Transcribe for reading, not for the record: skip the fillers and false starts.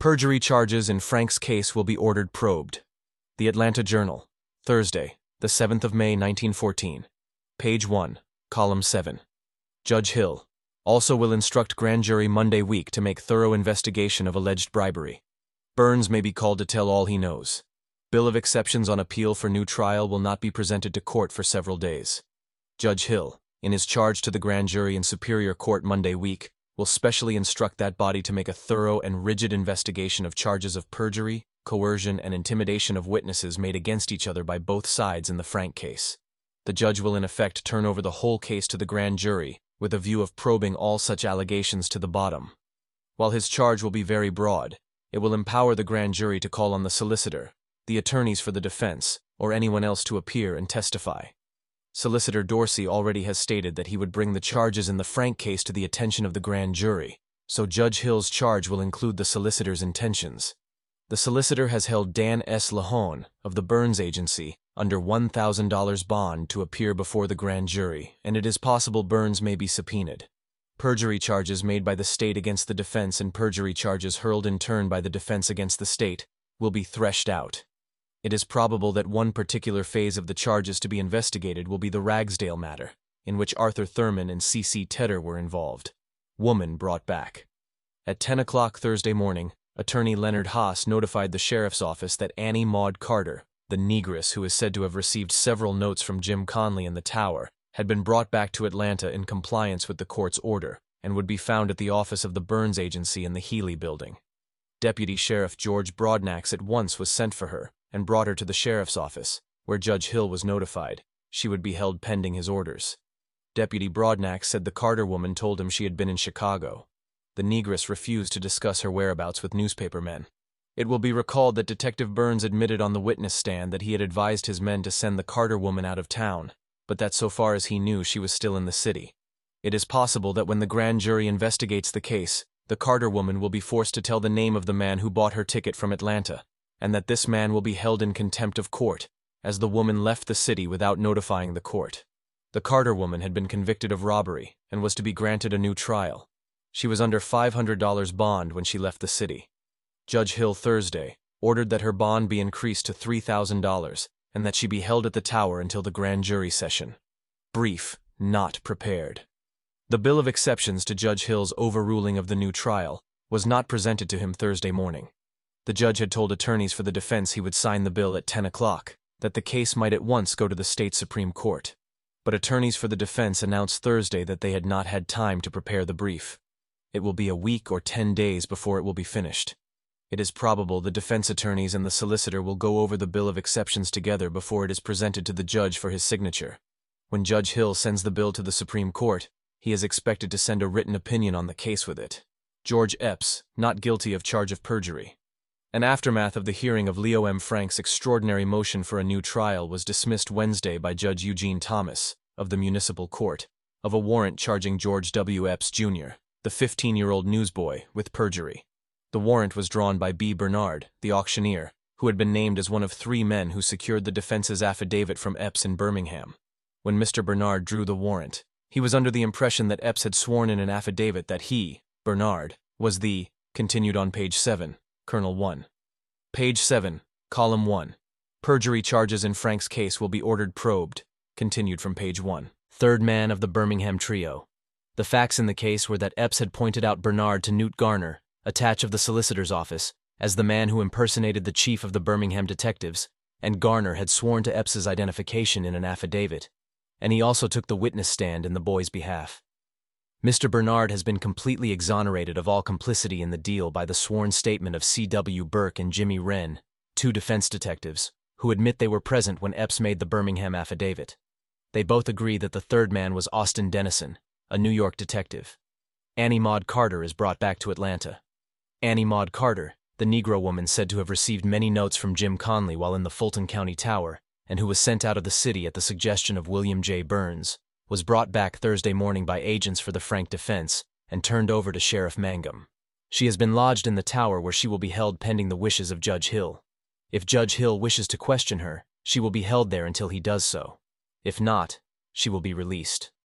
Perjury charges in Frank's case will be ordered probed. The Atlanta Journal, Thursday, the 7th of May, 1914. Page 1, column 7. Judge Hill also will instruct grand jury Monday week to make thorough investigation of alleged bribery. Burns may be called to tell all he knows. Bill of exceptions on appeal for new trial will not be presented to court for several days. Judge Hill, in his charge to the grand jury in Superior Court Monday week, will specially instruct that body to make a thorough and rigid investigation of charges of perjury, coercion, and intimidation of witnesses made against each other by both sides in the Frank case. The judge will in effect turn over the whole case to the grand jury, with a view of probing all such allegations to the bottom. While his charge will be very broad, it will empower the grand jury to call on the solicitor, the attorneys for the defense, or anyone else to appear and testify. Solicitor Dorsey already has stated that he would bring the charges in the Frank case to the attention of the grand jury, so Judge Hill's charge will include the solicitor's intentions. The solicitor has held Dan S. Lahone of the Burns Agency under $1,000 bond to appear before the grand jury, and it is possible Burns may be subpoenaed. Perjury charges made by the state against the defense and perjury charges hurled in turn by the defense against the state will be threshed out. It is probable that one particular phase of the charges to be investigated will be the Ragsdale matter, in which Arthur Thurman and C.C. Tedder were involved. Woman brought back. At 10 o'clock Thursday morning, Attorney Leonard Haas notified the sheriff's office that Annie Maud Carter, the negress who is said to have received several notes from Jim Conley in the Tower, had been brought back to Atlanta in compliance with the court's order and would be found at the office of the Burns Agency in the Healy Building. Deputy Sheriff George Broadnax at once was sent for her and brought her to the sheriff's office, where Judge Hill was notified she would be held pending his orders. Deputy Broadnax said the Carter woman told him she had been in Chicago. The negress refused to discuss her whereabouts with newspaper men. It will be recalled that Detective Burns admitted on the witness stand that he had advised his men to send the Carter woman out of town, but that so far as he knew she was still in the city. It is possible that when the grand jury investigates the case, the Carter woman will be forced to tell the name of the man who bought her ticket from Atlanta, and that this man will be held in contempt of court, as the woman left the city without notifying the court. The Carter woman had been convicted of robbery and was to be granted a new trial. She was under $500 bond when she left the city. Judge Hill Thursday ordered that her bond be increased to $3,000 and that she be held at the Tower until the grand jury session. Brief, not prepared. The bill of exceptions to Judge Hill's overruling of the new trial was not presented to him Thursday morning. The judge had told attorneys for the defense he would sign the bill at 10 o'clock, that the case might at once go to the state Supreme Court. But attorneys for the defense announced Thursday that they had not had time to prepare the brief. It will be a week or 10 days before it will be finished. It is probable the defense attorneys and the solicitor will go over the bill of exceptions together before it is presented to the judge for his signature. When Judge Hill sends the bill to the Supreme Court, he is expected to send a written opinion on the case with it. George Epps, not guilty of charge of perjury. An aftermath of the hearing of Leo M. Frank's extraordinary motion for a new trial was dismissed Wednesday by Judge Eugene Thomas, of the Municipal Court, of a warrant charging George W. Epps, Jr., the 15-year-old newsboy, with perjury. The warrant was drawn by B. Bernard, the auctioneer, who had been named as one of 3 men who secured the defense's affidavit from Epps in Birmingham. When Mr. Bernard drew the warrant, he was under the impression that Epps had sworn in an affidavit that he, Bernard, was the, continued on page 7, Colonel 1. Page 7, column 1. Perjury charges in Frank's case will be ordered probed, continued from page 1. Third man of the Birmingham trio. The facts in the case were that Epps had pointed out Bernard to Newt Garner, attach of the solicitor's office, as the man who impersonated the chief of the Birmingham detectives, and Garner had sworn to Epps's identification in an affidavit, and he also took the witness stand in the boy's behalf. Mr. Bernard has been completely exonerated of all complicity in the deal by the sworn statement of C.W. Burke and Jimmy Wren, 2 defense detectives, who admit they were present when Epps made the Birmingham affidavit. They both agree that the third man was Austin Dennison, a New York detective. Annie Maud Carter is brought back to Atlanta. Annie Maud Carter, the Negro woman said to have received many notes from Jim Conley while in the Fulton County Tower, and who was sent out of the city at the suggestion of William J. Burns, was brought back Thursday morning by agents for the Frank defense and turned over to Sheriff Mangum. She has been lodged in the Tower where she will be held pending the wishes of Judge Hill. If Judge Hill wishes to question her, she will be held there until he does so. If not, she will be released.